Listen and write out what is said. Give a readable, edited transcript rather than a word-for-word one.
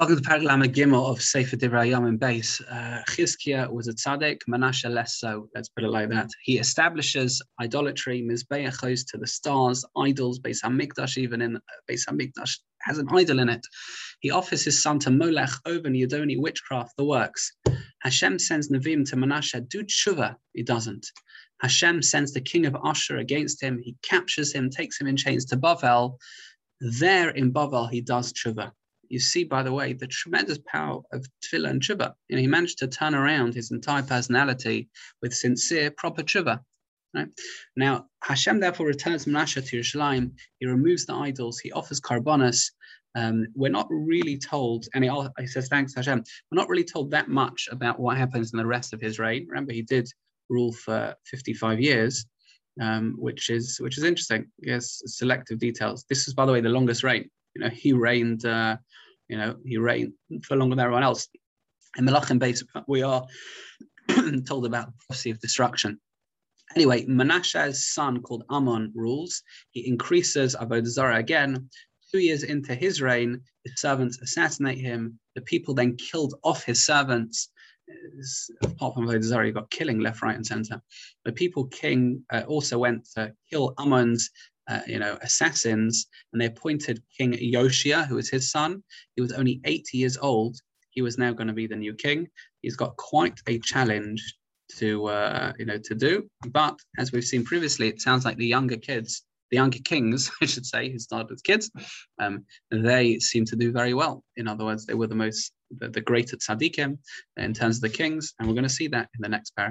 Welcome to Paraglam Gimel of Sefer Divrei Hayamim base. Chizkiah was a tzaddik, Manasseh less so. Let's put it like that. He establishes idolatry, mizbeachos to the stars, idols. Beis Hamikdash, even in Beis Hamikdash, has an idol in it. He offers his son to Molech, Oven, Yadoni, witchcraft, the works. Hashem sends Nevi'im to Manasseh, do tshuva. He doesn't. Hashem sends the king of Ashur against him. He captures him, takes him in chains to Bavel. There in Bavel, he does tshuva. You see, by the way, the tremendous power of tefillah and tshuva. He managed to turn around his entire personality with sincere, proper tshuva. Right? Now, Hashem therefore returns Manasseh to Yerushalayim. He removes the idols. He offers karbonos. We're not really told, and he says, thanks Hashem, we're not really told that much about what happens in the rest of his reign. Remember, he did rule for 55 years, which is interesting. Yes, selective details. This is, by the way, the longest reign. He reigned, he reigned for longer than everyone else. In Melachim base, we are told about the prophecy of destruction. Anyway, Manasseh's son called Ammon rules. He increases Avodah Zarah again. 2 years into his reign, his servants assassinate him. The people then killed off his servants. Apart from Avodah Zarah, you've got killing left, right, and center. The people also went to kill Ammon's assassins, and they appointed King Yoshia, who was his son. He was only 80 years old. He was now going to be the new king. He's got quite a challenge to do. But as we've seen previously, it sounds like the younger kings, I should say, who started as kids, they seem to do very well. In other words, they were the greater tzaddikim in terms of the kings, and we're going to see that in the next paragraph.